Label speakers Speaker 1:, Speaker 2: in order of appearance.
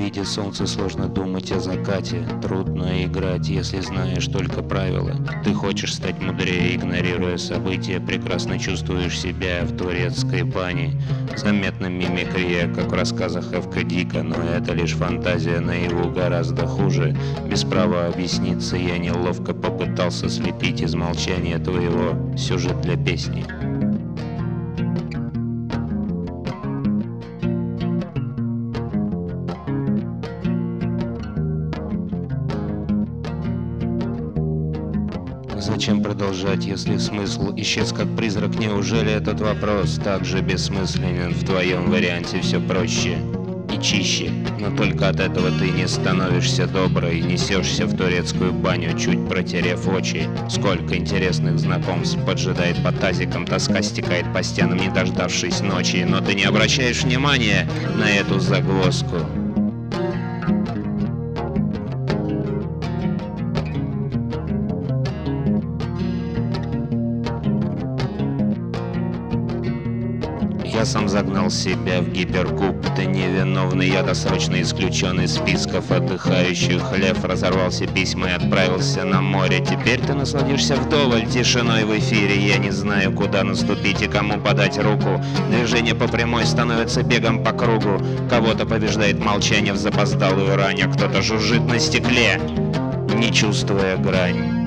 Speaker 1: виде солнца сложно думать о закате. Трудно играть, если знаешь только правила. Ты хочешь стать мудрее, игнорируя события. Прекрасно чувствуешь себя в турецкой бане. Заметна мимикрия, как в рассказах Эвка Дика, но это лишь фантазия, наяву гораздо хуже. Без права объясниться я неловко попытался слепить из молчания твоего сюжет для песни. Зачем продолжать, если смысл исчез как призрак? Неужели этот вопрос так же бессмысленен? В твоем варианте все проще и чище, но только от этого ты не становишься доброй, несешься в турецкую баню, чуть протерев очи. Сколько интересных знакомств поджидает по тазикам, тоска стекает по стенам, не дождавшись ночи, но ты не обращаешь внимания на эту загвоздку. Я сам загнал себя в гиперкуб. Ты невиновный, я досрочно исключен из списков отдыхающих. Лев разорвался письма и отправился на море. Теперь ты насладишься вдоволь тишиной в эфире. Я не знаю, куда наступить и кому подать руку. Движение по прямой становится бегом по кругу. Кого-то побеждает молчание в запоздалую рань, а кто-то жужжит на стекле, не чувствуя грань.